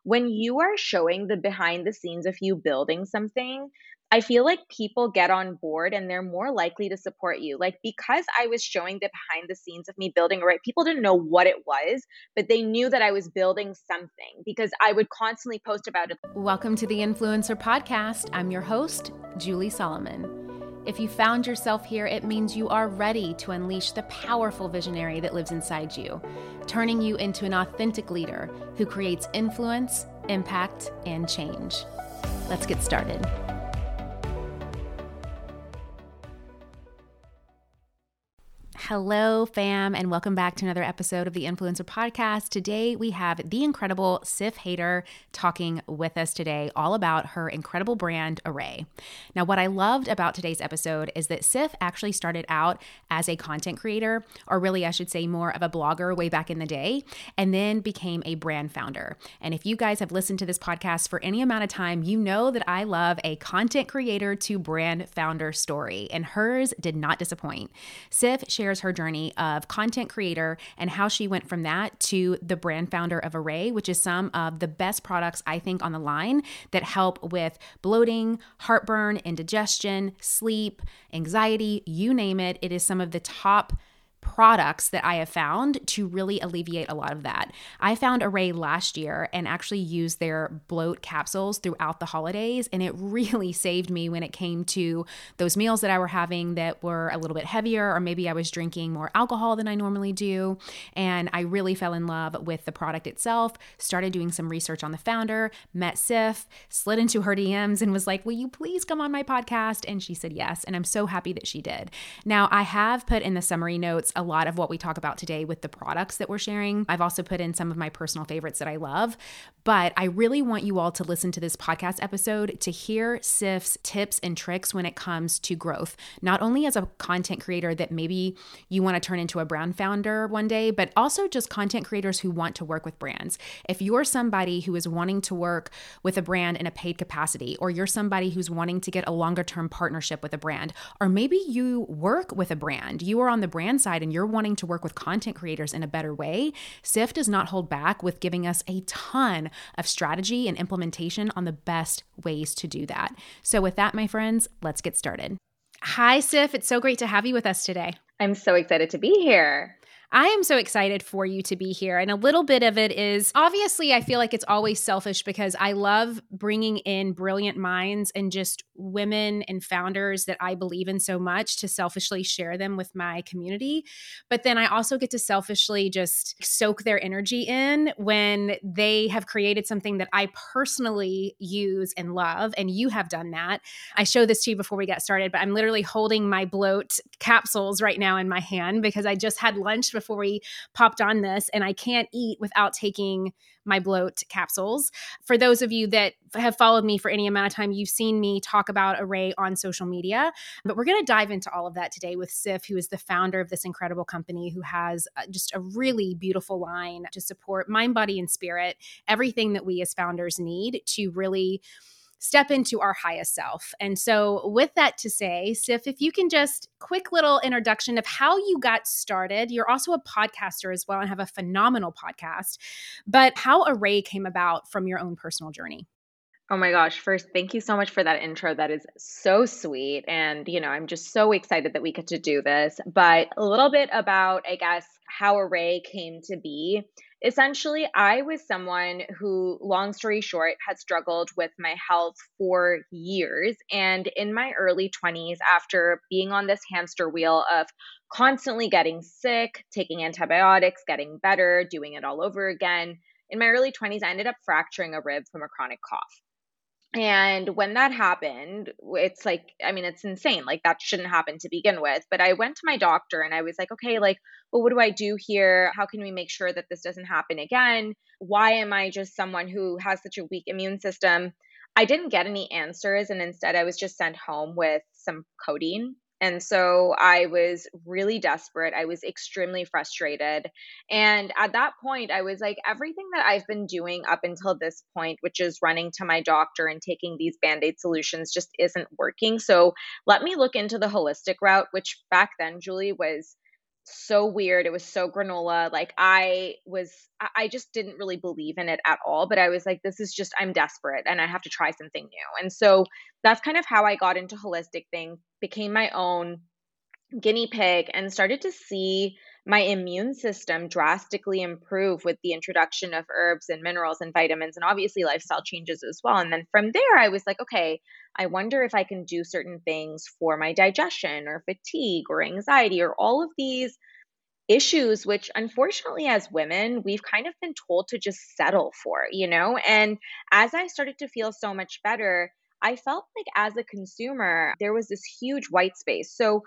when you are showing the behind the scenes of you building something, I feel like people get on board and they're more likely to support you. Like because I was showing the behind the scenes of me building a right, people didn't know what it was, but they knew that I was building something because I would constantly post about it. Welcome to the Influencer Podcast. I'm your host, Julie Solomon. If you found yourself here, it means you are ready to unleash the powerful visionary that lives inside you, turning you into an authentic leader who creates influence, impact, and change. Let's get started. Hello, fam, and welcome back to another episode of the Influencer Podcast. Today, we have the incredible Sif Haider talking with us today all about her incredible brand, Arrae. Now, what I loved about today's episode is that Sif actually started out as a content creator, or really, I should say more of a blogger way back in the day, and then became a brand founder. And if you guys have listened to this podcast for any amount of time, you know that I love a content creator to brand founder story, and hers did not disappoint. Sif shares her journey of content creator and how she went from that to the brand founder of Arrae, which is some of the best products I think on the line that help with bloating, heartburn, indigestion, sleep, anxiety, you name it. It is some of the top products that I have found to really alleviate a lot of that. I found Arrae last year and actually used their bloat capsules throughout the holidays, and it really saved me when it came to those meals that I were having that were a little bit heavier, or maybe I was drinking more alcohol than I normally do. And I really fell in love with the product itself, started doing some research on the founder, met Sif, slid into her DMs and was like, will you please come on my podcast? And she said yes, and I'm so happy that she did. Now, I have put in the summary notes a lot of what we talk about today with the products that we're sharing. I've also put in some of my personal favorites that I love, but I really want you all to listen to this podcast episode to hear Sif's tips and tricks when it comes to growth, not only as a content creator that maybe you want to turn into a brand founder one day, but also just content creators who want to work with brands. If you're somebody who is wanting to work with a brand in a paid capacity, or you're somebody who's wanting to get a longer term partnership with a brand, or maybe you work with a brand, you are on the brand side and you're wanting to work with content creators in a better way, Sif does not hold back with giving us a ton of strategy and implementation on the best ways to do that. So with that, my friends, let's get started. Hi, Sif. It's so great to have you with us today. I'm so excited to be here. I am so excited for you to be here. And a little bit of it is, obviously, I feel like it's always selfish because I love bringing in brilliant minds and just women and founders that I believe in so much to selfishly share them with my community. But then I also get to selfishly just soak their energy in when they have created something that I personally use and love. And you have done that. I showed this to you before we got started, but I'm literally holding my bloat capsules right now in my hand because I just had lunch before we popped on this, and I can't eat without taking my bloat capsules. For those of you that have followed me for any amount of time, you've seen me talk about Arrae on social media, but we're going to dive into all of that today with Sif, who is the founder of this incredible company, who has just a really beautiful line to support mind, body, and spirit, everything that we as founders need to really step into our highest self. And so with that to say, Sif, if you can just quick little introduction of how you got started. You're also a podcaster as well and have a phenomenal podcast, but how Arrae came about from your own personal journey. Oh my gosh. First, thank you so much for that intro. That is so sweet. And, I'm just so excited that we get to do this. But a little bit about, I guess, how Arrae came to be. Essentially, I was someone who, long story short, had struggled with my health for years. And in my early 20s, after being on this hamster wheel of constantly getting sick, taking antibiotics, getting better, doing it all over again, in my early 20s, I ended up fracturing a rib from a chronic cough. And when that happened, it's like, it's insane. Like that shouldn't happen to begin with. But I went to my doctor and I was like, okay, well, what do I do here? How can we make sure that this doesn't happen again? Why am I just someone who has such a weak immune system? I didn't get any answers. And instead I was just sent home with some codeine. And so I was really desperate. I was extremely frustrated. And at that point, I was like, everything that I've been doing up until this point, which is running to my doctor and taking these Band-Aid solutions, just isn't working. So let me look into the holistic route, which back then, Julie, was so weird. It was so granola. Like I just didn't really believe in it at all. But I was like, this is just, I'm desperate and I have to try something new. And so that's kind of how I got into holistic things, became my own guinea pig, and started to see my immune system drastically improve with the introduction of herbs and minerals and vitamins and obviously lifestyle changes as well. And then from there, I was like, okay, I wonder if I can do certain things for my digestion or fatigue or anxiety or all of these issues, which unfortunately, as women, we've kind of been told to just settle for, you know? And as I started to feel so much better, I felt like as a consumer, there was this huge white space. So,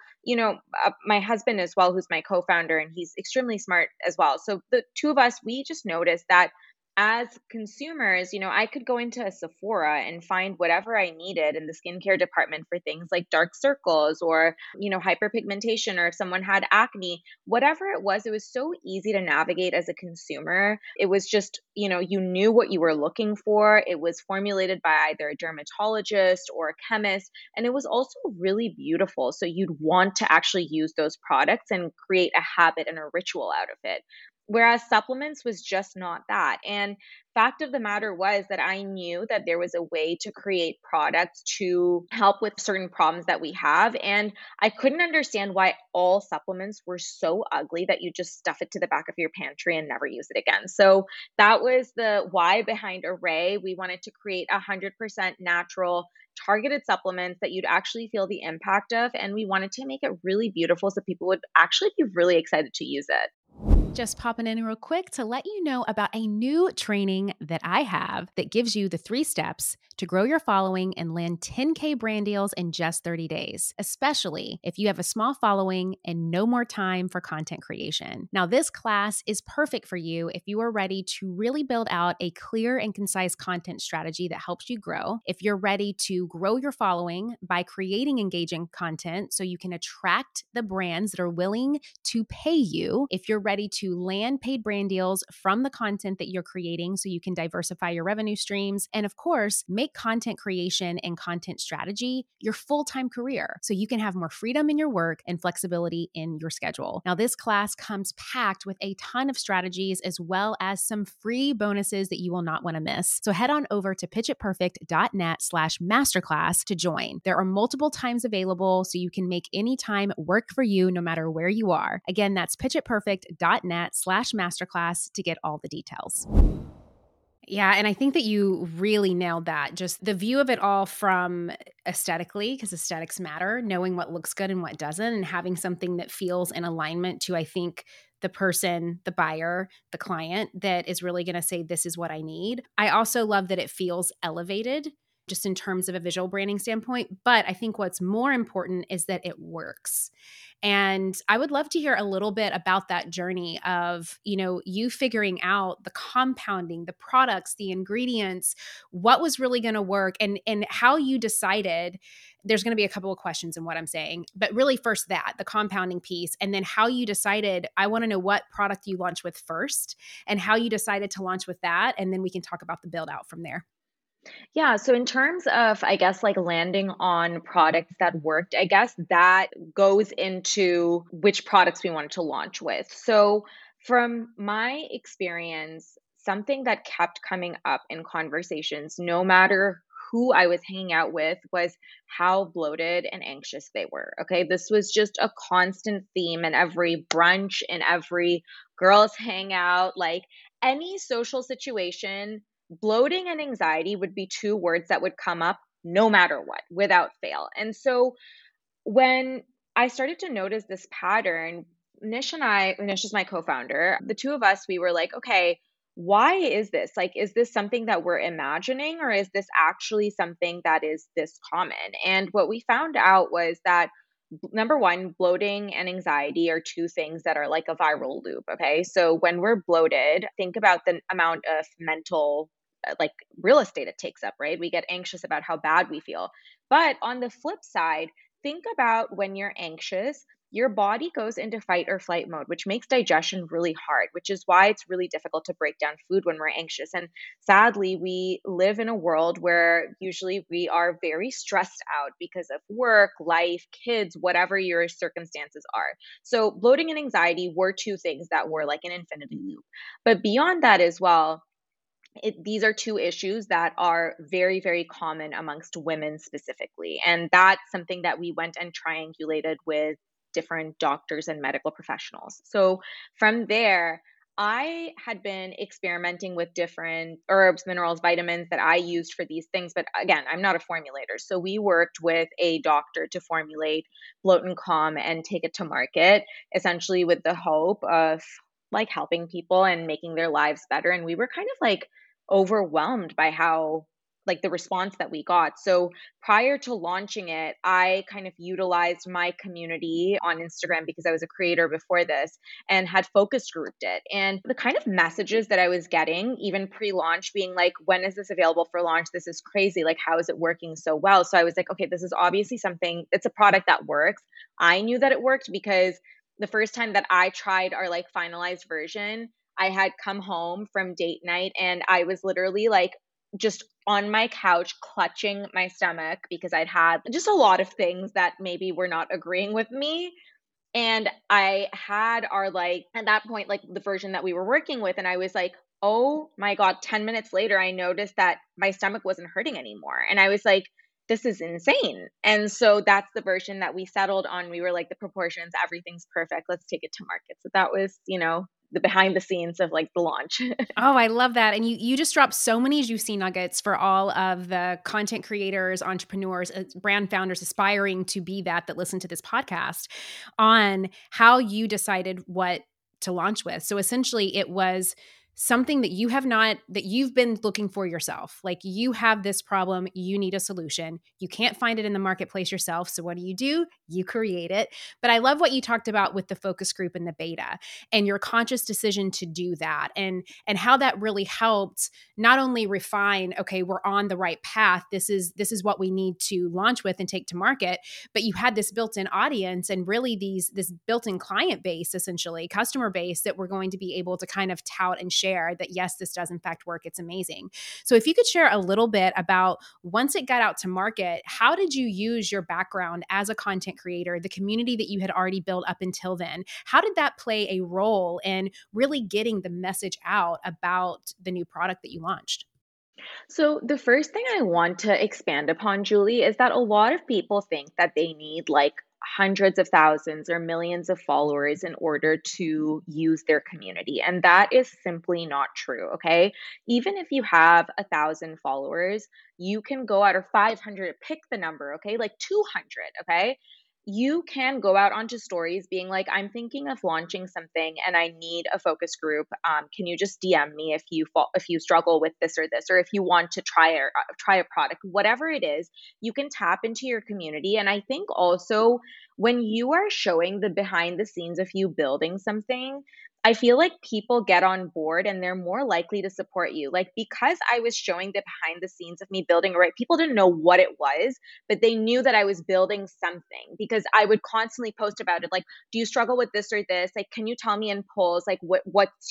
my husband as well, who's my co founder, and he's extremely smart as well. So, the two of us, we just noticed that as consumers, I could go into a Sephora and find whatever I needed in the skincare department for things like dark circles or, hyperpigmentation, or if someone had acne, whatever it was so easy to navigate as a consumer. It was just, you knew what you were looking for. It was formulated by either a dermatologist or a chemist, and it was also really beautiful. So you'd want to actually use those products and create a habit and a ritual out of it. Whereas supplements was just not that. And fact of the matter was that I knew that there was a way to create products to help with certain problems that we have. And I couldn't understand why all supplements were so ugly that you just stuff it to the back of your pantry and never use it again. So that was the why behind Arrae. We wanted to create 100% natural targeted supplements that you'd actually feel the impact of. And we wanted to make it really beautiful so people would actually be really excited to use it. Just popping in real quick to let you know about a new training that I have that gives you the 3 steps to grow your following and land 10K brand deals in just 30 days, especially if you have a small following and no more time for content creation. Now, this class is perfect for you if you are ready to really build out a clear and concise content strategy that helps you grow. If you're ready to grow your following by creating engaging content so you can attract the brands that are willing to pay you. If you're ready to land paid brand deals from the content that you're creating so you can diversify your revenue streams. And of course, make content creation and content strategy your full-time career so you can have more freedom in your work and flexibility in your schedule. Now, this class comes packed with a ton of strategies as well as some free bonuses that you will not want to miss. So head on over to pitchitperfect.net/masterclass to join. There are multiple times available so you can make any time work for you no matter where you are. Again, that's pitchitperfect.net/masterclass to get all the details. Yeah, and I think that you really nailed that. Just the view of it all from aesthetically, because aesthetics matter, knowing what looks good and what doesn't, and having something that feels in alignment to, I think, the person, the buyer, the client that is really going to say, this is what I need. I also love that it feels elevated just in terms of a visual branding standpoint. But I think what's more important is that it works. And I would love to hear a little bit about that journey of, you figuring out the compounding, the products, the ingredients, what was really going to work, and how you decided. There's going to be a couple of questions in what I'm saying, but really first the compounding piece, and then how you decided. I want to know what product you launched with first and how you decided to launch with that. And then we can talk about the build out from there. Yeah. So in terms of, I guess, like landing on products that worked, I guess that goes into which products we wanted to launch with. So from my experience, something that kept coming up in conversations, no matter who I was hanging out with, was how bloated and anxious they were. Okay. This was just a constant theme in every brunch, in every girls' hangout, like any social situation. Bloating and anxiety would be 2 words that would come up no matter what, without fail. And so when I started to notice this pattern, Nish is my co founder, the 2 of us, we were like, okay, why is this? Like, is this something that we're imagining, or is this actually something that is this common? And what we found out was that number one, bloating and anxiety are 2 things that are like a viral loop. Okay. So when we're bloated, think about the amount of mental like real estate it takes up, right? We get anxious about how bad we feel. But on the flip side, think about when you're anxious, your body goes into fight or flight mode, which makes digestion really hard, which is why it's really difficult to break down food when we're anxious. And sadly, we live in a world where usually we are very stressed out because of work, life, kids, whatever your circumstances are. So, bloating and anxiety were two things that were like an infinity loop. But beyond that as well, these are two issues that are very, very common amongst women specifically. And that's something that we went and triangulated with different doctors and medical professionals. So from there, I had been experimenting with different herbs, minerals, vitamins that I used for these things. But again, I'm not a formulator. So we worked with a doctor to formulate Bloat and Calm and take it to market, essentially with the hope of like helping people and making their lives better. And we were kind of like overwhelmed by how like the response that we got. So prior to launching it, I kind of utilized my community on Instagram because I was a creator before this and had focus grouped it. And the kind of messages that I was getting, even pre-launch, being like, when is this available for launch? This is crazy. Like, how is it working so well? So I was like, okay, this is obviously something, it's a product that works. I knew that it worked because the first time that I tried our like finalized version, I had come home from date night and I was literally like just on my couch clutching my stomach because I'd had just a lot of things that maybe were not agreeing with me. And I had our like, at that point, like the version that we were working with, and I was like, oh my God, 10 minutes later, I noticed that my stomach wasn't hurting anymore. And I was like, this is insane. And so that's the version that we settled on. We were like, the proportions, everything's perfect. Let's take it to market. So that was, the behind the scenes of like the launch. Oh, I love that. And you just dropped so many juicy nuggets for all of the content creators, entrepreneurs, brand founders aspiring to be that listen to this podcast on how you decided what to launch with. So essentially it was something that you've been looking for yourself. Like you have this problem, you need a solution. You can't find it in the marketplace yourself. So what do? You create it. But I love what you talked about with the focus group and the beta and your conscious decision to do that and how that really helped not only refine, okay, we're on the right path. This is what we need to launch with and take to market, but you had this built-in audience and really this built-in client base, essentially customer base that we're going to be able to kind of tout and share that, yes, this does in fact work. It's amazing. So if you could share a little bit about once it got out to market, how did you use your background as a content creator, the community that you had already built up until then? How did that play a role in really getting the message out about the new product that you launched? So, the first thing I want to expand upon, Julie, is that a lot of people think that they need like hundreds of thousands or millions of followers in order to use their community. And that is simply not true. Okay. Even if you have 1,000 followers, you can go out or 500, pick the number. Okay. Like 200. Okay. You can go out onto stories being like, I'm thinking of launching something and I need a focus group. Can you just DM me if if you struggle with this, or if you want to try a product, whatever it is, you can tap into your community. And I think also when you are showing the behind the scenes of you building something, I feel like people get on board and they're more likely to support you. Like because I was showing the behind the scenes of me building, right? People didn't know what it was, but they knew that I was building something because I would constantly post about it. Like, do you struggle with this or this? Like, can you tell me in polls, like what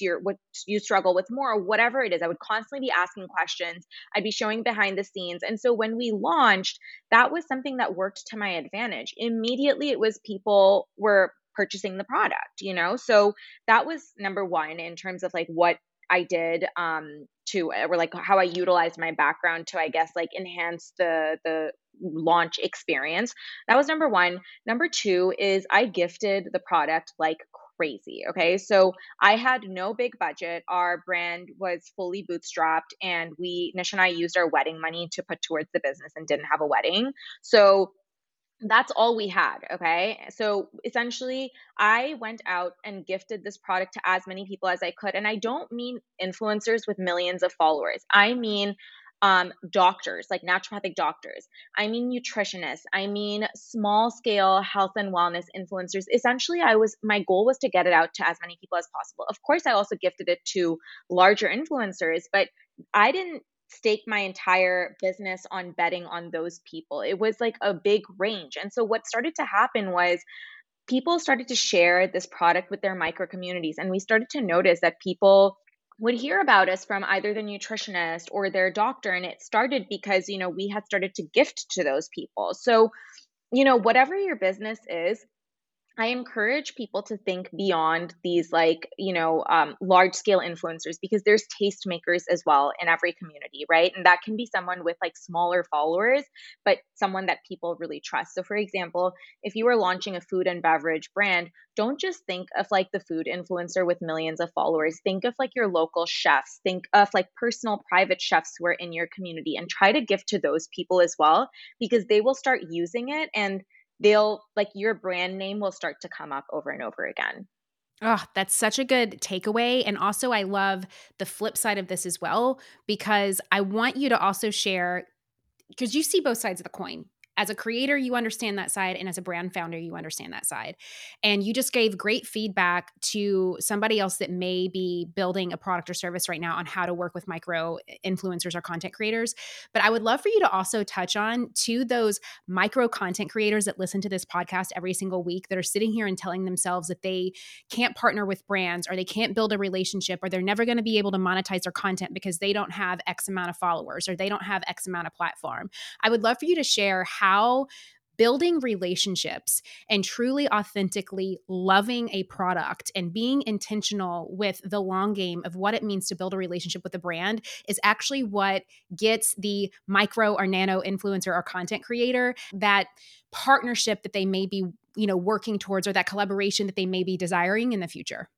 you struggle with more or whatever it is? I would constantly be asking questions. I'd be showing behind the scenes. And so when we launched, that was something that worked to my advantage. Immediately it was people were purchasing the product. So that was number one in terms of like what I did to or like how I utilized my background to I guess like enhance the launch experience. That was number one. Number two is I gifted the product like crazy. Okay. So I had no big budget. Our brand was fully bootstrapped and Nish and I used our wedding money to put towards the business and didn't have a wedding. So that's all we had. Okay. So essentially, I went out and gifted this product to as many people as I could. And I don't mean influencers with millions of followers. I mean, doctors, like naturopathic doctors. I mean, nutritionists. I mean, small scale health and wellness influencers. Essentially, my goal was to get it out to as many people as possible. Of course, I also gifted it to larger influencers, but I didn't stake my entire business on betting on those people. It was like a big range. And so what started to happen was people started to share this product with their micro communities. And we started to notice that people would hear about us from either the nutritionist or their doctor. And it started because, we had started to gift to those people. So, whatever your business is, I encourage people to think beyond these large scale influencers, because there's tastemakers as well in every community, right? And that can be someone with like smaller followers, but someone that people really trust. So for example, if you are launching a food and beverage brand, don't just think of like the food influencer with millions of followers. Think of like your local chefs, think of like personal private chefs who are in your community, and try to gift to those people as well, because they will start using it, and they'll like your brand name will start to come up over and over again. Oh, that's such a good takeaway. And also, I love the flip side of this as well, because I want you to also share, because you see both sides of the coin. As a creator, you understand that side. And as a brand founder, you understand that side. And you just gave great feedback to somebody else that may be building a product or service right now on how to work with micro influencers or content creators. But I would love for you to also touch on to those micro content creators that listen to this podcast every single week, that are sitting here and telling themselves that they can't partner with brands, or they can't build a relationship, or they're never going to be able to monetize their content because they don't have X amount of followers, or they don't have X amount of platform. I would love for you to share how building relationships and truly authentically loving a product and being intentional with the long game of what it means to build a relationship with a brand is actually what gets the micro or nano influencer or content creator that partnership that they may be, working towards, or that collaboration that they may be desiring in the future.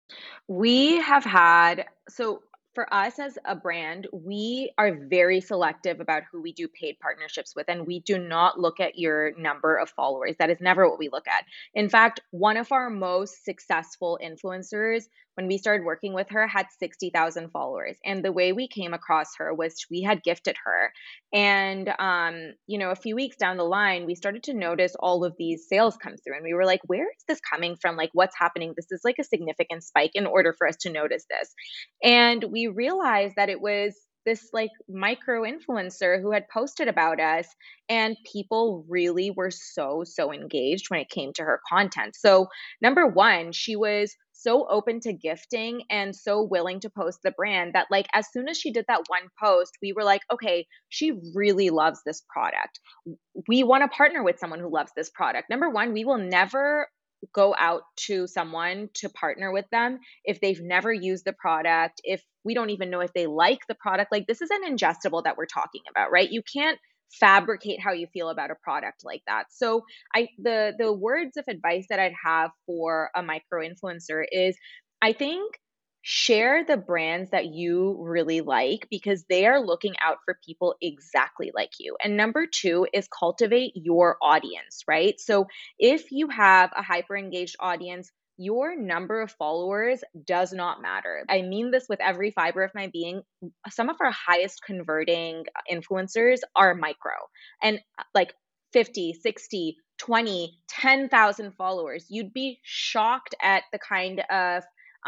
We have had, so for us as a brand, we are very selective about who we do paid partnerships with, and we do not look at your number of followers. That is never what we look at. In fact, one of our most successful influencers, when we started working with her, had 60,000 followers. And the way we came across her was we had gifted her. And, a few weeks down the line, we started to notice all of these sales come through. And we were like, where is this coming from? Like, what's happening? This is like a significant spike in order for us to notice this. And we realized that it was this like micro influencer who had posted about us, and people really were so engaged when it came to her content. So number one, she was so open to gifting and so willing to post the brand that like as soon as she did that one post, we were like, okay, she really loves this product. We want to partner with someone who loves this product. Number one, we will never go out to someone to partner with them if they've never used the product, if we don't even know if they like the product. Like, this is an ingestible that we're talking about, right? You can't fabricate how you feel about a product like that. So the words of advice that I'd have for a micro influencer is, I think, share the brands that you really like, because they are looking out for people exactly like you. And number two is cultivate your audience, right? So if you have a hyper engaged audience, your number of followers does not matter. I mean this with every fiber of my being. Some of our highest converting influencers are micro, and like 50, 60, 20, 10,000 followers. You'd be shocked at the kind of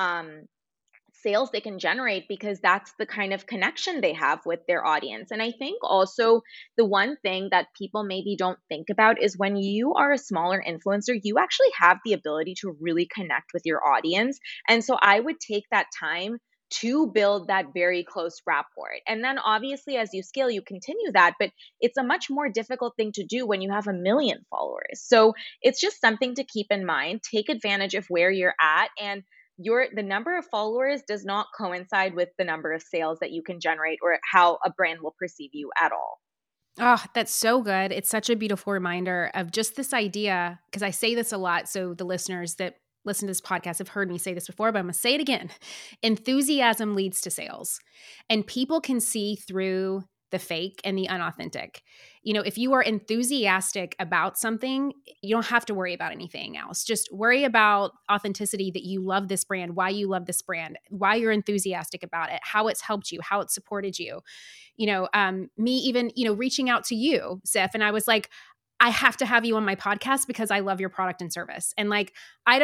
sales they can generate, because that's the kind of connection they have with their audience. And I think also the one thing that people maybe don't think about is when you are a smaller influencer, you actually have the ability to really connect with your audience. And so I would take that time to build that very close rapport. And then obviously as you scale, you continue that, but it's a much more difficult thing to do when you have a million followers. So it's just something to keep in mind. Take advantage of where you're at, and the number of followers does not coincide with the number of sales that you can generate or how a brand will perceive you at all. Oh, that's so good. It's such a beautiful reminder of just this idea, because I say this a lot. So the listeners that listen to this podcast have heard me say this before, but I'm going to say it again. Enthusiasm leads to sales, and people can see through the fake and the unauthentic. If you are enthusiastic about something, you don't have to worry about anything else. Just worry about authenticity, that you love this brand, why you love this brand, why you're enthusiastic about it, how it's helped you, how it's supported you. Me even, reaching out to you, Sif, and I was like, I have to have you on my podcast because I love your product and service. And like,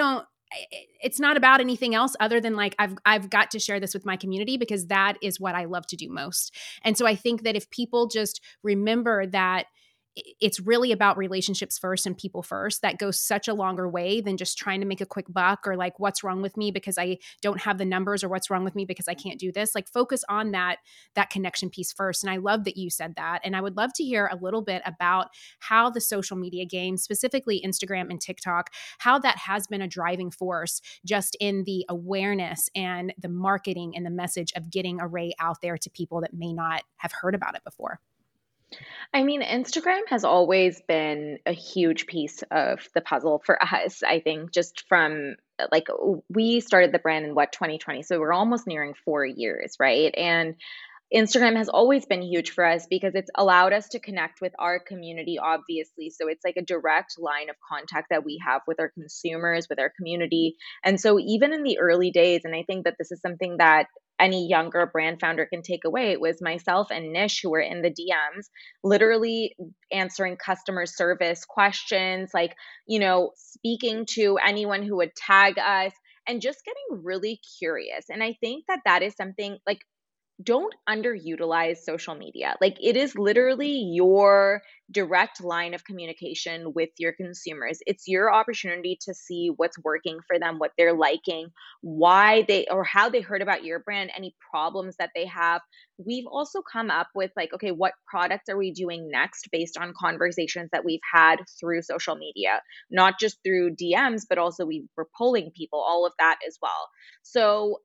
it's not about anything else other than like, I've got to share this with my community because that is what I love to do most. And so I think that if people just remember that it's really about relationships first and people first. That goes such a longer way than just trying to make a quick buck, or like, what's wrong with me because I don't have the numbers, or what's wrong with me because I can't do this. Like, focus on that connection piece first. And I love that you said that. And I would love to hear a little bit about how the social media game, specifically Instagram and TikTok, how that has been a driving force just in the awareness and the marketing and the message of getting Array out there to people that may not have heard about it before. I mean, Instagram has always been a huge piece of the puzzle for us. I think just from like we started the brand in 2020. So we're almost nearing 4 years, right? And Instagram has always been huge for us because it's allowed us to connect with our community, obviously. So it's like a direct line of contact that we have with our consumers, with our community. And so even in the early days, and I think that this is something that any younger brand founder can take away, it was myself and Nish who were in the DMs, literally answering customer service questions, like, speaking to anyone who would tag us and just getting really curious. And I think that that is something like, don't underutilize social media. Like, it is literally your direct line of communication with your consumers. It's your opportunity to see what's working for them, what they're liking, why they or how they heard about your brand, any problems that they have. We've also come up with like, okay, what products are we doing next based on conversations that we've had through social media, not just through DMs, but also we were polling people, all of that as well. So,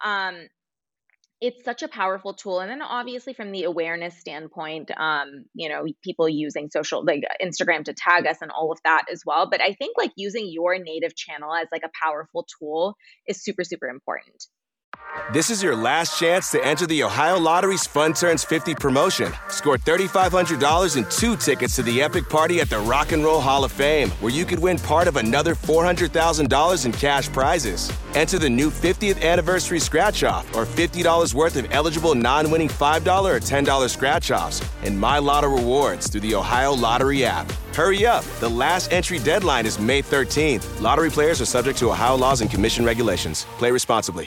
it's such a powerful tool. And then obviously from the awareness standpoint, people using social like Instagram to tag us and all of that as well. But I think like using your native channel as like a powerful tool is super, super important. This is your last chance to enter the Ohio Lottery's Fun Turns 50 promotion. Score $3,500 and 2 tickets to the epic party at the Rock and Roll Hall of Fame, where you could win part of another $400,000 in cash prizes. Enter the new 50th anniversary scratch-off or $50 worth of eligible non-winning $5 or $10 scratch-offs and My Lotto rewards through the Ohio Lottery app. Hurry up. The last entry deadline is May 13th. Lottery players are subject to Ohio laws and commission regulations. Play responsibly.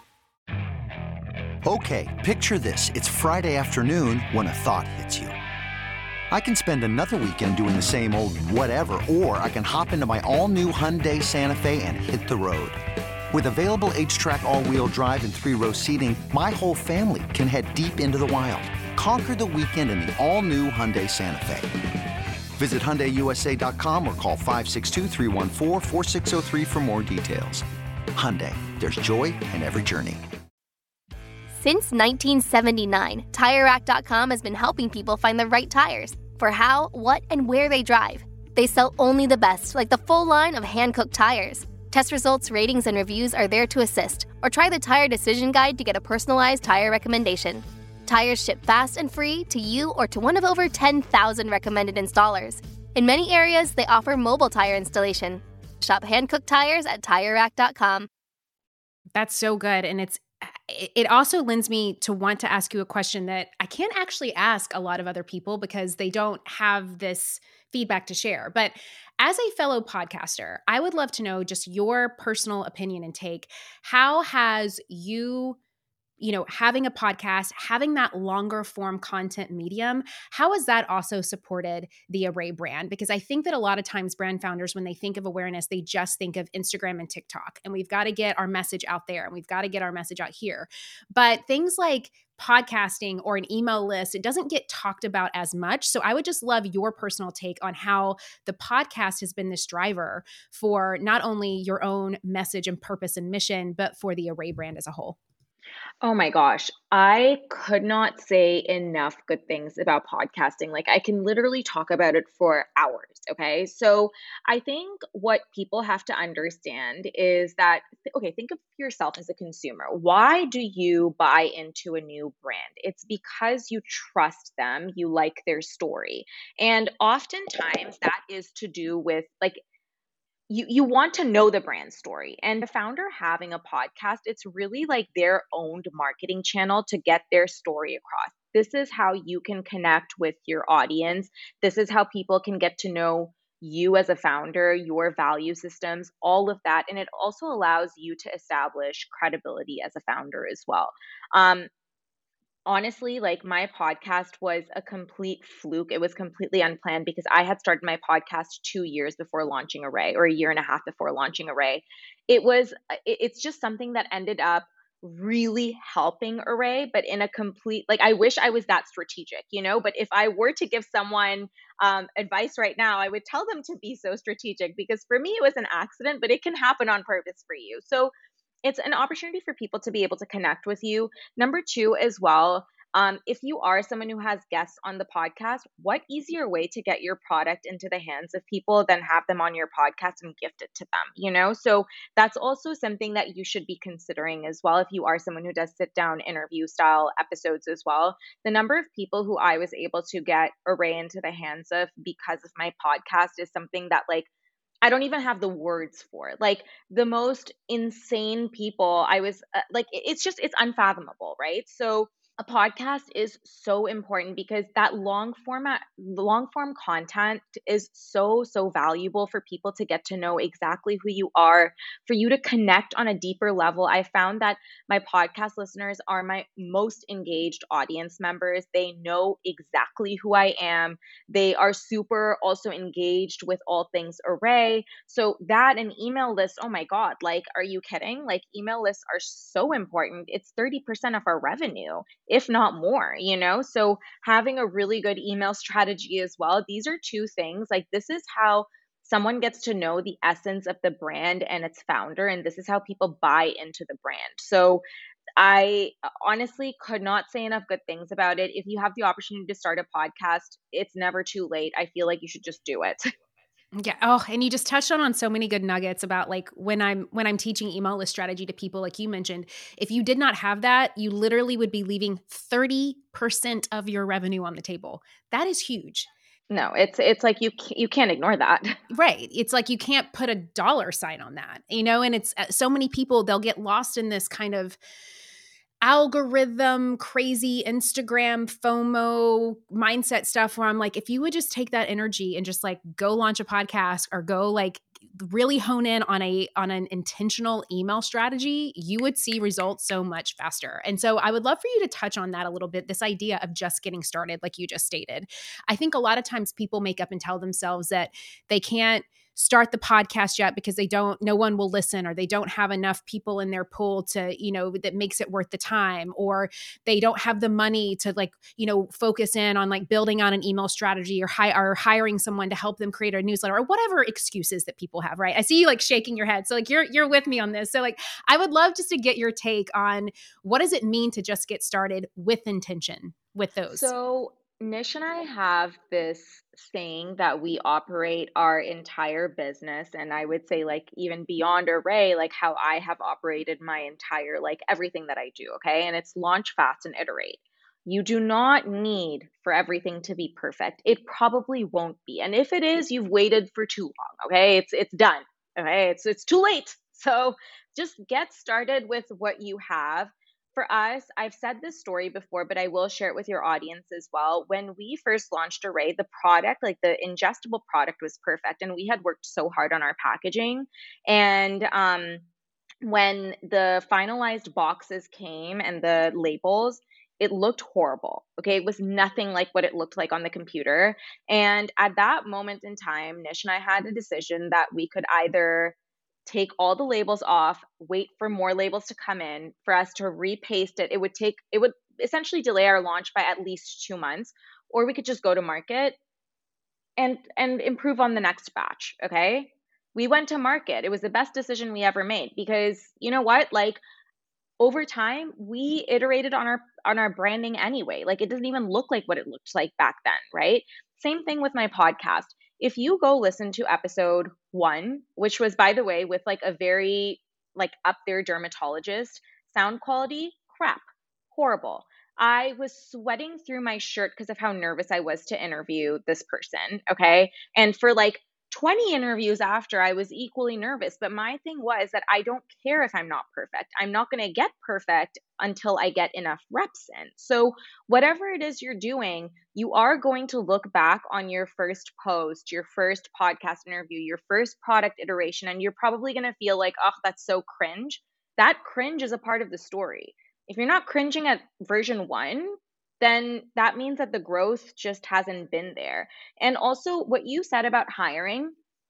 Okay, picture this. It's Friday afternoon when a thought hits you. I can spend another weekend doing the same old whatever, or I can hop into my all-new Hyundai Santa Fe and hit the road. With available H-Track all-wheel drive and 3-row seating, my whole family can head deep into the wild. Conquer the weekend in the all-new Hyundai Santa Fe. Visit HyundaiUSA.com or call 562-314-4603 for more details. Hyundai, there's joy in every journey. Since 1979, TireRack.com has been helping people find the right tires for how, what, and where they drive. They sell only the best, like the full line of hand-cooked tires. Test results, ratings, and reviews are there to assist. Or try the Tire Decision Guide to get a personalized tire recommendation. Tires ship fast and free to you or to one of over 10,000 recommended installers. In many areas, they offer mobile tire installation. Shop hand-cooked tires at TireRack.com. That's so good. And it also lends me to want to ask you a question that I can't actually ask a lot of other people because they don't have this feedback to share. But as a fellow podcaster, I would love to know just your personal opinion and take. How has having a podcast, having that longer form content medium, how has that also supported the Array brand? Because I think that a lot of times brand founders, when they think of awareness, they just think of Instagram and TikTok, and we've got to get our message out there and we've got to get our message out here. But things like podcasting or an email list, it doesn't get talked about as much. So I would just love your personal take on how the podcast has been this driver for not only your own message and purpose and mission, but for the Array brand as a whole. Oh my gosh, I could not say enough good things about podcasting. Like, I can literally talk about it for hours. Okay. So I think what people have to understand is that, okay, think of yourself as a consumer. Why do you buy into a new brand? It's because you trust them, you like their story. And oftentimes that is to do with like, you want to know the brand story, and the founder having a podcast, it's really like their owned marketing channel to get their story across. This is how you can connect with your audience. This is how people can get to know you as a founder, your value systems, all of that. And it also allows you to establish credibility as a founder as well. honestly, like my podcast was a complete fluke. It was completely unplanned because I had started my podcast 2 years before launching Array, or a year and a half before launching Array. It's just something that ended up really helping Array, but in a complete, like, I wish I was that strategic, but if I were to give someone advice right now, I would tell them to be so strategic, because for me, it was an accident, but it can happen on purpose for you. So it's an opportunity for people to be able to connect with you. Number two, as well, if you are someone who has guests on the podcast, what easier way to get your product into the hands of people than have them on your podcast and gift it to them? So that's also something that you should be considering as well. If you are someone who does sit down interview style episodes as well, the number of people who I was able to get Array into the hands of because of my podcast is something that, like, I don't even have the words for it. Like, the most insane people, I was like, it's unfathomable, right? So a podcast is so important because that long form content is so valuable for people to get to know exactly who you are, for you to connect on a deeper level. I found that my podcast listeners are my most engaged audience members. They know exactly who I am. They are super also engaged with all things Array. So that, and email lists, oh my God, like, are you kidding? Like, email lists are so important. It's 30% of our revenue, if not more. So having a really good email strategy as well. These are two things. Like, this is how someone gets to know the essence of the brand and its founder, and this is how people buy into the brand. So I honestly could not say enough good things about it. If you have the opportunity to start a podcast, it's never too late. I feel like you should just do it. Yeah. Oh, and you just touched on so many good nuggets about, like, when I'm teaching email list strategy to people, like you mentioned, if you did not have that, you literally would be leaving 30% of your revenue on the table. That is huge. No, it's like you can't ignore that. Right. It's like you can't put a dollar sign on that, and it's so many people, they'll get lost in this kind of algorithm, crazy Instagram, FOMO mindset stuff where I'm like, if you would just take that energy and just, like, go launch a podcast or go, like, really hone in on an intentional email strategy, you would see results so much faster. And so I would love for you to touch on that a little bit, this idea of just getting started, like you just stated. I think a lot of times people make up and tell themselves that they can't start the podcast yet because no one will listen, or they don't have enough people in their pool to, that makes it worth the time, or they don't have the money to, like, focus in on, like, building on an email strategy, or hiring someone to help them create a newsletter, or whatever excuses that people have, right? I see you, like, shaking your head. So, like, you're with me on this. So, like, I would love just to get your take on, what does it mean to just get started with intention with those? So Nish and I have this saying that we operate our entire business, and I would say, like, even beyond Array, like how I have operated my entire, like, everything that I do, okay? And it's launch fast and iterate. You do not need for everything to be perfect. It probably won't be. And if it is, you've waited for too long, okay? It's done. Okay? It's too late. So just get started with what you have. For us, I've said this story before, but I will share it with your audience as well. When we first launched Array, the product, like the ingestible product, was perfect, and we had worked so hard on our packaging. And when the finalized boxes came and the labels, it looked horrible. Okay, it was nothing like what it looked like on the computer. And at that moment in time, Nish and I had a decision that we could either take all the labels off, wait for more labels to come in, for us to repaste it. It would essentially delay our launch by at least 2 months, or we could just go to market and improve on the next batch. Okay. We went to market. It was the best decision we ever made, because you know what? Like, over time, we iterated on our branding anyway. Like, it doesn't even look like what it looked like back then, right? Same thing with my podcast. If you go listen to episode 1, which was, by the way, with, like, a very, like, up there dermatologist, sound quality, crap, horrible. I was sweating through my shirt because of how nervous I was to interview this person, okay? And for, like, 20 interviews after, I was equally nervous. But my thing was that I don't care if I'm not perfect. I'm not going to get perfect until I get enough reps in. So whatever it is you're doing, you are going to look back on your first post, your first podcast interview, your first product iteration, and you're probably going to feel like, oh, that's so cringe. That cringe is a part of the story. If you're not cringing at version 1, then that means that the growth just hasn't been there. And also what you said about hiring,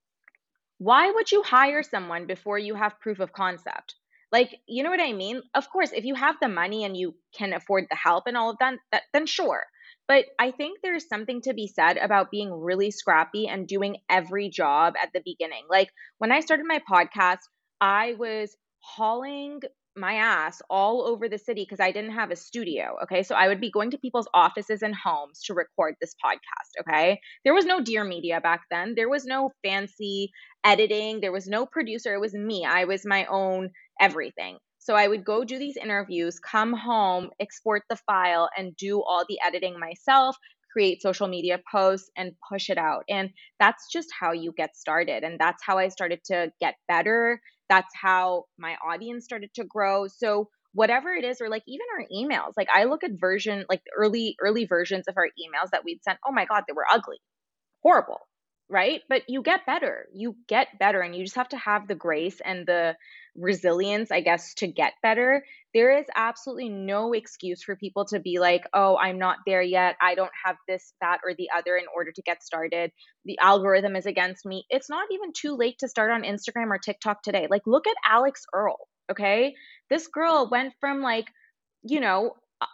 why would you hire someone before you have proof of concept? Like, you know what I mean? Of course, if you have the money and you can afford the help and all of that, then sure. But I think there's something to be said about being really scrappy and doing every job at the beginning. Like when I started my podcast, I was hauling my ass all over the city because I didn't have a studio. Okay. So I would be going to people's offices and homes to record this podcast. Okay. There was no Dear Media back then. There was no fancy editing. There was no producer. It was me. I was my own everything. So I would go do these interviews, come home, export the file, and do all the editing myself, create social media posts, and push it out. And that's just how you get started. And that's how I started to get better. That's how my audience started to grow. So whatever it is, or like even our emails, like I look at like early versions of our emails that we'd sent. Oh my God, they were ugly, horrible, right? But you get better. You get better, and you just have to have the grace and the resilience, I guess, to get better. There is absolutely no excuse for people to be like, oh, I'm not there yet. I don't have this, that, or the other in order to get started. The algorithm is against me. It's not even too late to start on Instagram or TikTok today. Like, look at Alex Earl, okay? This girl went from like, you know,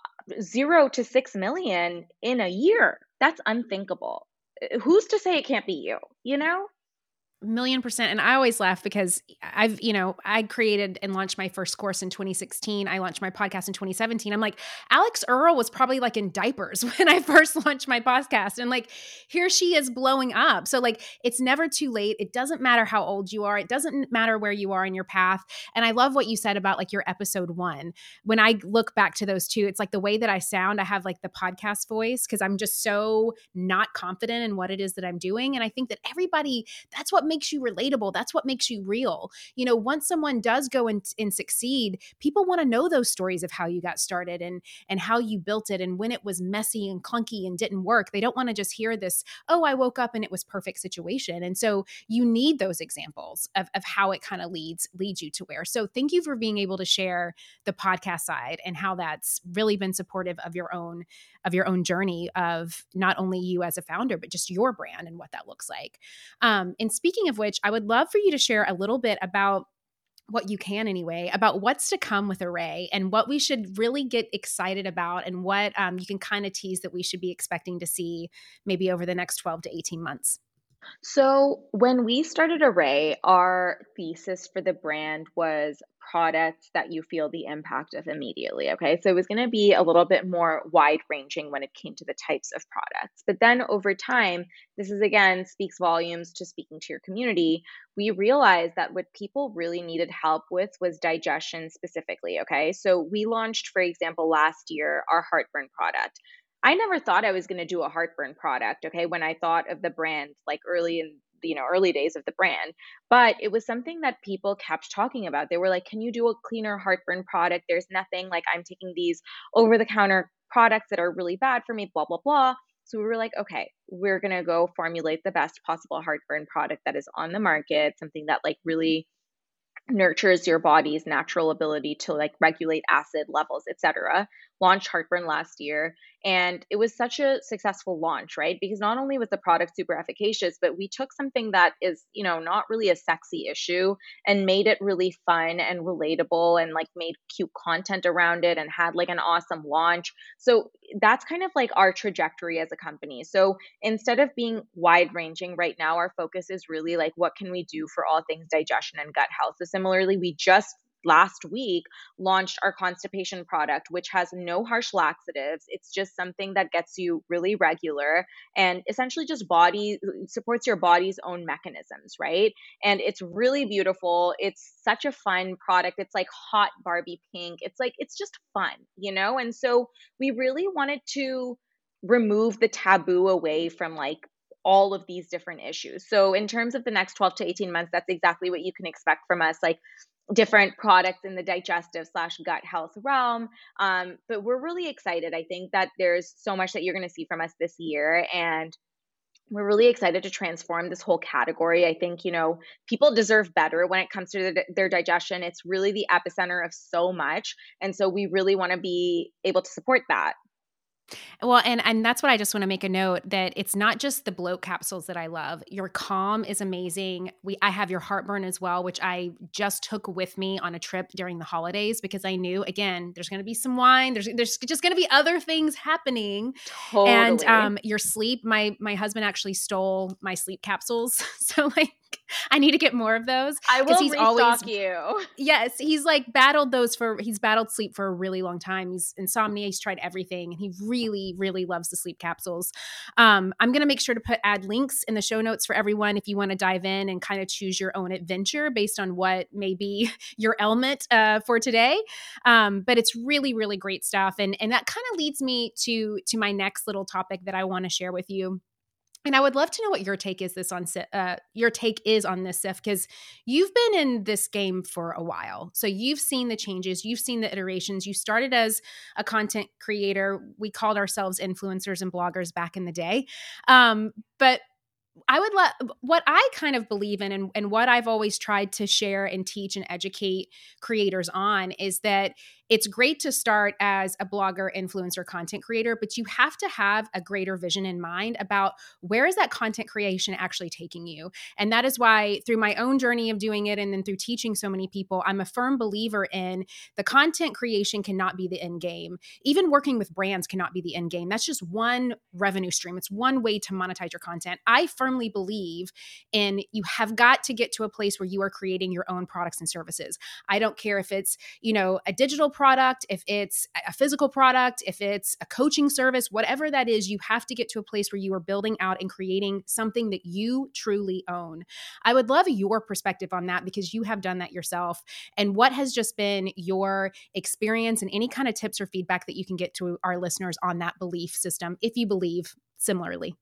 0 to 6 million in a year. That's unthinkable. Who's to say it can't be you, you know? 1,000,000%. And I always laugh because I created and launched my first course in 2016. I launched my podcast in 2017. I'm like, Alex Earl was probably like in diapers when I first launched my podcast. And like, here she is blowing up. So like, it's never too late. It doesn't matter how old you are. It doesn't matter where you are in your path. And I love what you said about like your episode 1. When I look back to those two, it's like the way that I sound, I have like the podcast voice because I'm just so not confident in what it is that I'm doing. And I think that everybody, that's what makes you relatable. That's what makes you real. You know, once someone does go and succeed, people want to know those stories of how you got started and how you built it and when it was messy and clunky and didn't work. They don't want to just hear this, oh, I woke up and it was perfect situation. And so you need those examples of how it kind of leads you to where. So thank you for being able to share the podcast side and how that's really been supportive of your own journey of not only you as a founder, but just your brand and what that looks like. And speaking of which, I would love for you to share a little bit about what you can anyway, about what's to come with Arrae and what we should really get excited about and what you can kind of tease that we should be expecting to see maybe over the next 12 to 18 months. So when we started Arrae, our thesis for the brand was products that you feel the impact of immediately. Okay. So it was going to be a little bit more wide ranging when it came to the types of products. But then over time, this is again speaks volumes to speaking to your community. We realized that what people really needed help with was digestion specifically. Okay. So we launched, for example, last year, our heartburn product. I never thought I was going to do a heartburn product, okay, when I thought of the brand, like early days of the brand. But it was something that people kept talking about. They were like, can you do a cleaner heartburn product? There's nothing, like I'm taking these over the counter products that are really bad for me, blah, blah, blah. So we were like, okay, we're going to go formulate the best possible heartburn product that is on the market, something that like really nurtures your body's natural ability to like regulate acid levels, etc. Launched heartburn last year, and it was such a successful launch, right? Because not only was the product super efficacious, but we took something that is, not really a sexy issue and made it really fun and relatable and like made cute content around it and had like an awesome launch. So that's kind of like our trajectory as a company. So instead of being wide ranging right now, our focus is really like, what can we do for all things digestion and gut health? So similarly, we just last week launched our constipation product, which has no harsh laxatives. It's just something that gets you really regular and essentially just supports your body's own mechanisms, right? And it's really beautiful. It's such a fun product. It's like hot Barbie pink. It's just fun, And so we really wanted to remove the taboo away from like all of these different issues. So in terms of the next 12 to 18 months, that's exactly what you can expect from us. Like different products in the digestive/gut health realm. But we're really excited. I think that there's so much that you're going to see from us this year. And We're really excited to transform this whole category. I think, people deserve better when it comes to their digestion. It's really the epicenter of so much. And so we really want to be able to support that. Well, and that's what I just want to make a note that it's not just the bloat capsules that I love. Your Calm is amazing. I have your Heartburn as well, which I just took with me on a trip during the holidays because I knew, again, there's going to be some wine. There's just going to be other things happening. Totally. And your sleep, my husband actually stole my sleep capsules. So I need to get more of those. I will restock you. Yes, he's battled sleep for a really long time. He's insomnia. He's tried everything, and he really, really loves the sleep capsules. I'm going to make sure to add links in the show notes for everyone if you want to dive in and kind of choose your own adventure based on what may be your element for today. But it's really, really great stuff, and that kind of leads me to my next little topic that I want to share with you. And I would love to know what your take is on this, Sif, because you've been in this game for a while. So you've seen the changes, you've seen the iterations. You started as a content creator. We called ourselves influencers and bloggers back in the day. But what I kind of believe in and what I've always tried to share and teach and educate creators on is that it's great to start as a blogger, influencer, content creator, but you have to have a greater vision in mind about where is that content creation actually taking you. And that is why through my own journey of doing it and then through teaching so many people, I'm a firm believer in the content creation cannot be the end game. Even working with brands cannot be the end game. That's just one revenue stream. It's one way to monetize your content. I firmly believe in you have got to get to a place where you are creating your own products and services. I don't care if it's, a digital product, if it's a physical product, if it's a coaching service, whatever that is, you have to get to a place where you are building out and creating something that you truly own. I would love your perspective on that because you have done that yourself. And what has just been your experience and any kind of tips or feedback that you can get to our listeners on that belief system, if you believe similarly?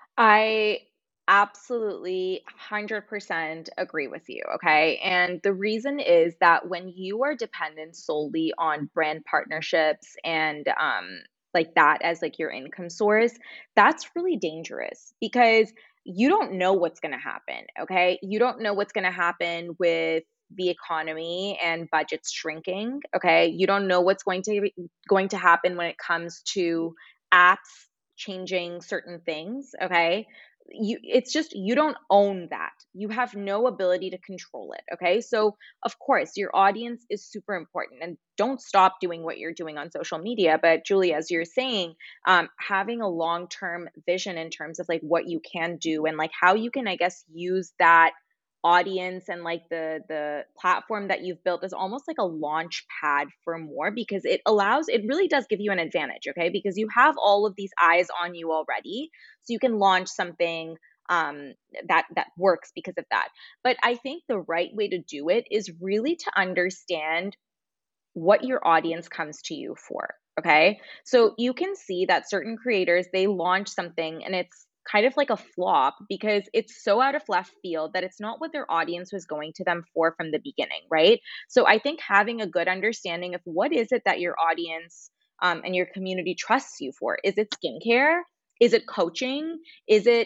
I absolutely 100% agree with you. Okay. And the reason is that when you are dependent solely on brand partnerships and, like that as like your income source, that's really dangerous because you don't know what's going to happen. Okay. You don't know what's going to happen with the economy and budgets shrinking. Okay. You don't know what's going to happen when it comes to apps changing certain things. Okay. It's just you don't own that. You have no ability to control it. Okay. So of course your audience is super important and don't stop doing what you're doing on social media. But Julie, as you're saying, having a long-term vision in terms of like what you can do and like how you can, I guess, use that audience and like the platform that you've built is almost like a launch pad for more because it really does give you an advantage. Okay. Because you have all of these eyes on you already. So you can launch something that works because of that. But I think the right way to do it is really to understand what your audience comes to you for. Okay. So you can see that certain creators, they launch something and it's kind of like a flop because it's so out of left field that it's not what their audience was going to them for from the beginning, right? So I think having a good understanding of what is it that your audience and your community trusts you for. Is it skincare? Is it coaching? Is it,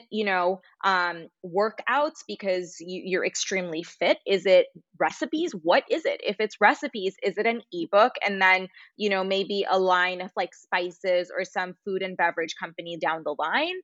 workouts because you're extremely fit? Is it recipes? What is it? If it's recipes, is it an ebook? And then, maybe a line of like spices or some food and beverage company down the line.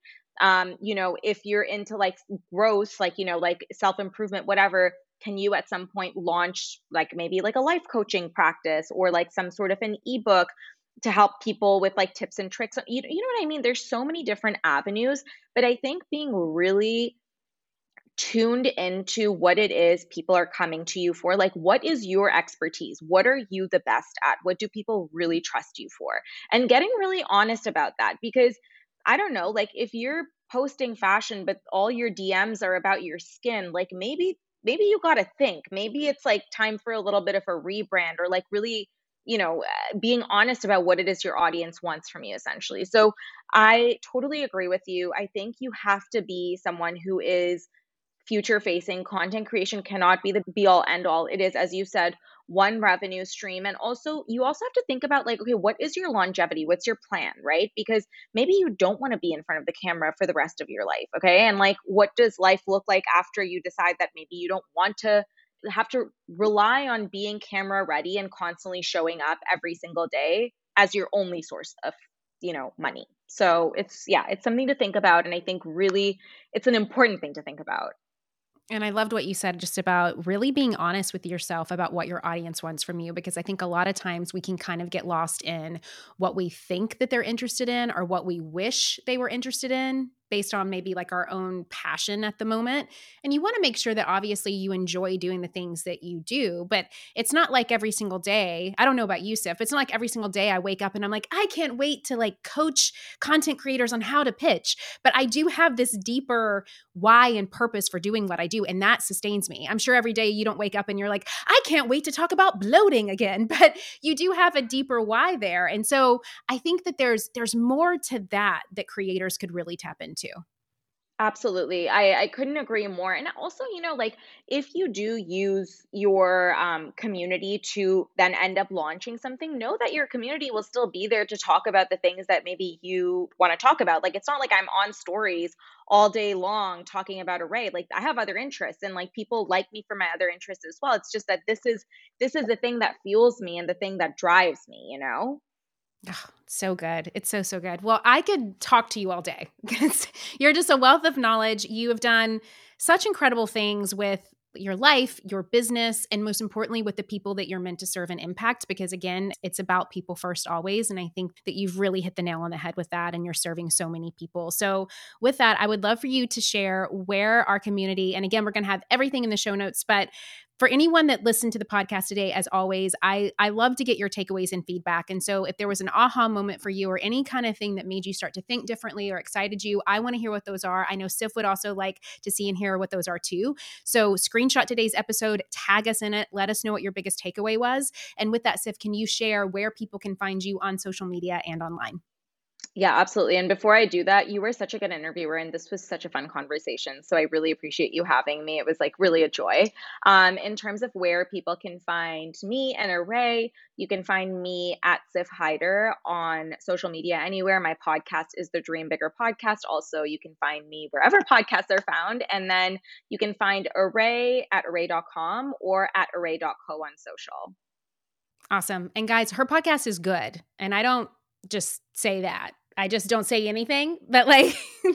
If you're into like growth, like, like self-improvement, whatever, can you at some point launch like maybe like a life coaching practice or like some sort of an ebook to help people with like tips and tricks? You know what I mean? There's so many different avenues, but I think being really tuned into what it is people are coming to you for, like what is your expertise? What are you the best at? What do people really trust you for? And getting really honest about that because I don't know, like if you're posting fashion, but all your DMs are about your skin, like maybe you got to think, maybe it's like time for a little bit of a rebrand or like really, being honest about what it is your audience wants from you essentially. So I totally agree with you. I think you have to be someone who is future facing. Content creation cannot be the be all end all. It is, as you said, one revenue stream. And also, you also have to think about like, okay, what is your longevity? What's your plan, right? Because maybe you don't want to be in front of the camera for the rest of your life. Okay. And like, what does life look like after you decide that maybe you don't want to have to rely on being camera ready and constantly showing up every single day as your only source of, money. So it's something to think about. And I think really it's an important thing to think about. And I loved what you said just about really being honest with yourself about what your audience wants from you, because I think a lot of times we can kind of get lost in what we think that they're interested in or what we wish they were interested in based on maybe like our own passion at the moment. And you want to make sure that obviously you enjoy doing the things that you do, but it's not like every single day. I don't know about you, Sif. It's not like every single day I wake up and I'm like, I can't wait to like coach content creators on how to pitch. But I do have this deeper why and purpose for doing what I do. And that sustains me. I'm sure every day you don't wake up and you're like, I can't wait to talk about bloating again, but you do have a deeper why there. And so I think that there's more to that creators could really tap into. Absolutely. I couldn't agree more. And also, like if you do use your community to then end up launching something, know that your community will still be there to talk about the things that maybe you want to talk about. Like, it's not like I'm on stories all day long talking about Arrae. Like, I have other interests and like people like me for my other interests as well. It's just that this is the thing that fuels me and the thing that drives me, Oh, so good. It's so, so good. Well, I could talk to you all day because you're just a wealth of knowledge. You have done such incredible things with your life, your business, and most importantly, with the people that you're meant to serve and impact. Because again, it's about people first always. And I think that you've really hit the nail on the head with that and you're serving so many people. So with that, I would love for you to share where our community, and again, we're going to have everything in the show notes, but for anyone that listened to the podcast today, as always, I love to get your takeaways and feedback. And so if there was an aha moment for you or any kind of thing that made you start to think differently or excited you, I want to hear what those are. I know Sif would also like to see and hear what those are too. So screenshot today's episode, tag us in it, let us know what your biggest takeaway was. And with that, Sif, can you share where people can find you on social media and online? Yeah, absolutely. And before I do that, you were such a good interviewer and this was such a fun conversation. So I really appreciate you having me. It was like really a joy. In terms of where people can find me and Arrae, you can find me at Sif Haider on social media anywhere. My podcast is the Dream Bigger Podcast. Also, you can find me wherever podcasts are found. And then you can find Arrae at arrae.com or at arrae.co on social. Awesome. And guys, her podcast is good. And I don't just say that. I just don't say anything, but like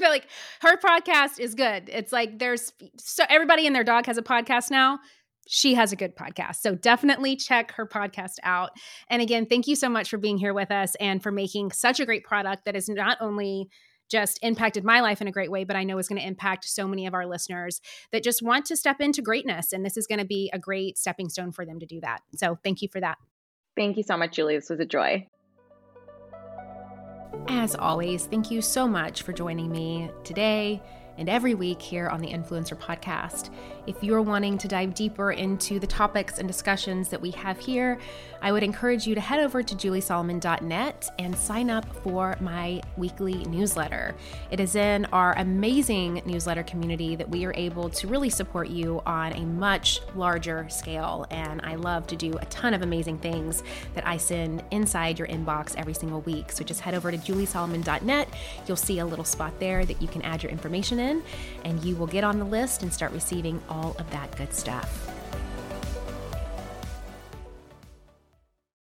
her podcast is good. It's like so everybody and their dog has a podcast now. She has a good podcast. So definitely check her podcast out. And again, thank you so much for being here with us and for making such a great product that has not only just impacted my life in a great way, but I know is going to impact so many of our listeners that just want to step into greatness. And this is going to be a great stepping stone for them to do that. So thank you for that. Thank you so much, Julie. This was a joy. As always, thank you so much for joining me today and every week here on the Influencer Podcast. If you're wanting to dive deeper into the topics and discussions that we have here, I would encourage you to head over to juliesolomon.net and sign up for my weekly newsletter. It is in our amazing newsletter community that we are able to really support you on a much larger scale. And I love to do a ton of amazing things that I send inside your inbox every single week. So just head over to juliesolomon.net. You'll see a little spot there that you can add your information in, and you will get on the list and start receiving all of that good stuff.